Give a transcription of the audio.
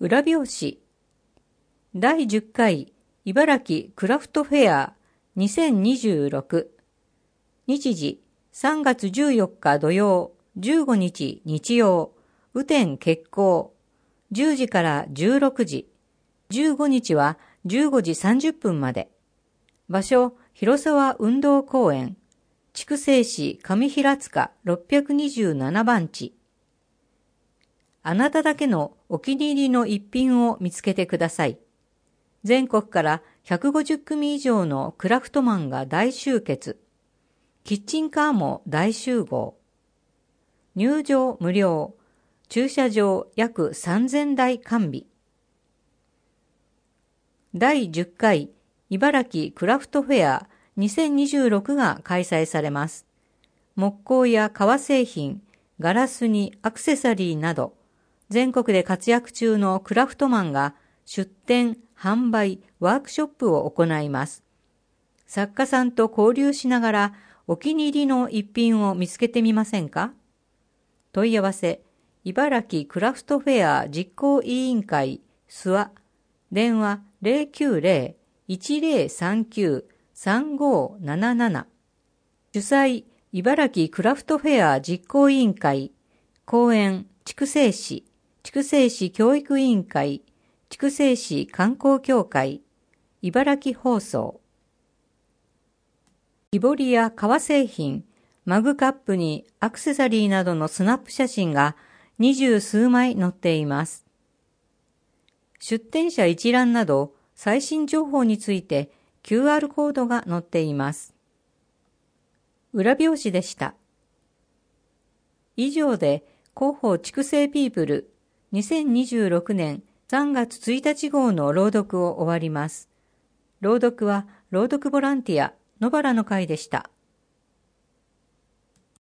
裏表紙。第10回茨城クラフトフェア2026。日時3月14日土曜、15日日曜、雨天決行。10時から16時。15日は15時30分まで。場所、広沢運動公園。筑西市上平塚627番地。あなただけのお気に入りの一品を見つけてください。全国から150組以上のクラフトマンが大集結。キッチンカーも大集合。入場無料。駐車場約3000台完備。第10回茨城クラフトフェア2026が開催されます。木工や革製品、ガラスにアクセサリーなど、全国で活躍中のクラフトマンが出展、販売、ワークショップを行います。作家さんと交流しながらお気に入りの一品を見つけてみませんか？問い合わせ、茨城クラフトフェア実行委員会諏訪、電話090-1039-3577。主催、茨城クラフトフェア実行委員会、公園、筑西市、筑西市教育委員会、筑西市観光協会、茨城放送。木彫りや革製品、マグカップにアクセサリーなどのスナップ写真が20数枚載っています。出展者一覧など最新情報について QR コードが載っています。裏表紙でした。以上で広報筑西ピープル2026年3月1日号の朗読を終わります。朗読は朗読ボランティア野原の会でした。